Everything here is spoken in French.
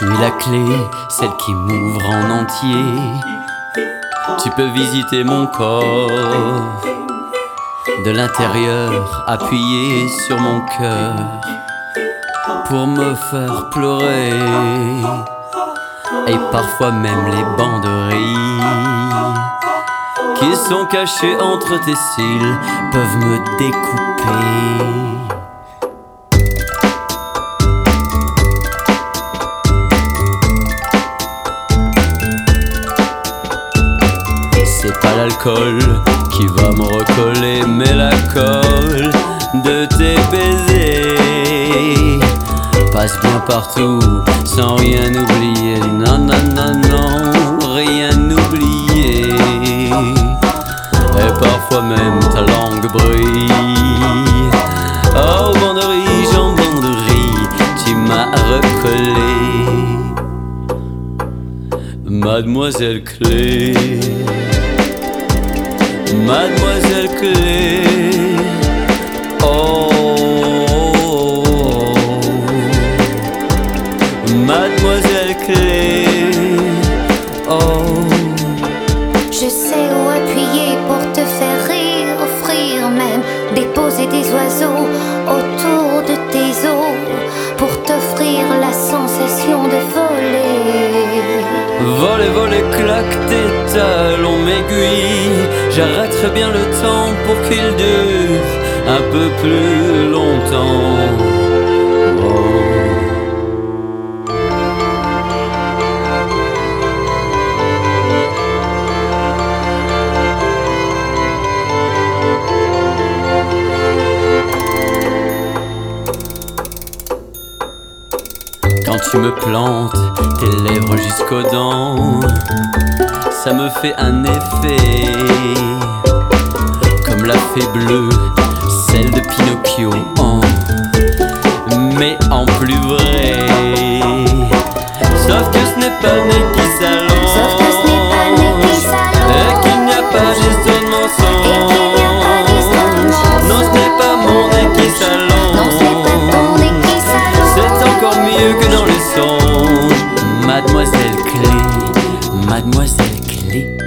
Tu es la clé, celle qui m'ouvre en entier. Tu peux visiter mon corps, de l'intérieur, appuyé sur mon cœur, pour me faire pleurer. Et parfois même les banderies qui sont cachées entre tes cils peuvent me découper. C'est pas l'alcool qui va me recoller, mais la colle de tes baisers passe bien partout sans rien oublier. Non, non, non, non, rien oublier. Et parfois même ta langue brille. Oh, banderie, jambon de riz, tu m'as recollé. Mademoiselle Clé, Mademoiselle Clé, oh, Mademoiselle Clé, oh. Je sais où appuyer pour te faire rire, offrir même, déposer des oiseaux autour de tes os, pour t'offrir la sensation de voler. Voler, voler, claque tes talons m'aiguillent. J'arrêterai bien le temps pour qu'il dure un peu plus longtemps. Oh. Quand tu me plantes tes lèvres jusqu'aux dents, ça me fait un effet comme la fée bleue, celle de Pinocchio, mais en plus vrai. Sauf que ce n'est pas le nez qui s'allonge, et qu'il n'y a pas juste de mensonge. Non, ce n'est pas mon nez qui s'allonge, c'est encore mieux que dans les songes. Mademoiselle Clé, Mademoiselle Clé.